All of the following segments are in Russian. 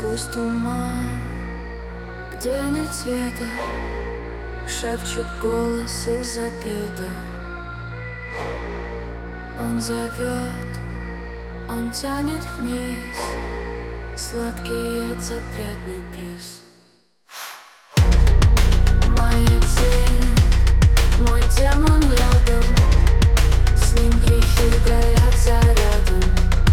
сквозь туман, где нет света, шепчет голос из запрета. Он зовет, он тянет вниз, сладкий запретный приз. Моя тень, мой демон рядом, с ним грехи горят зарядом.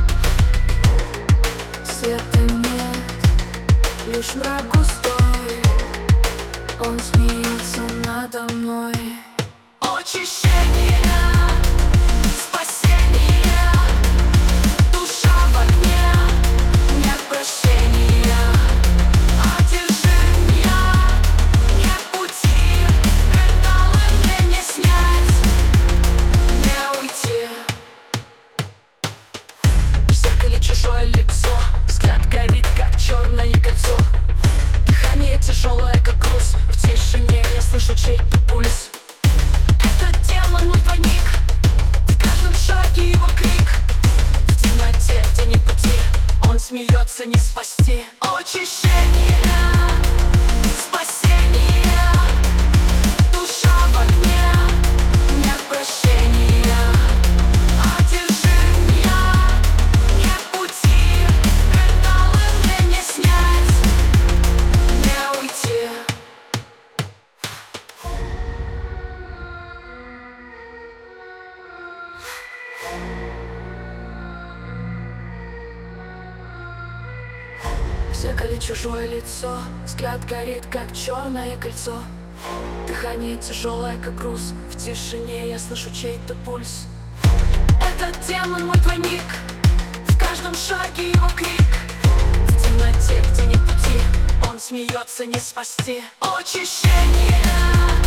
Света нет, лишь мрак густой, он смеется надо мной. Очищение, спасение, душа в огне, нет прощения, одержимия, нет пути, педалы мне не снять, не уйти. В зеркале чужое лицо, взгляд горит, как черное кольцо. Дыхание тяжелое, как груз, в тишине я слышу чей-то пульс. Это демон, мой двойник, в каждом шаге его крик. В темноте, где нет пути, он смеется, не спасти. Очищение, спасение, душа в огне, нет прощения, одержимия, нет пути, педалы мне не снять, не уйти. В зеркале чужое лицо, взгляд горит, как черное кольцо. Дыхание тяжелое, как груз, в тишине я слышу чей-то пульс. Этот демон, мой двойник, в каждом шаге его крик. В темноте, где нет пути, он смеется, не спасти. Очищение.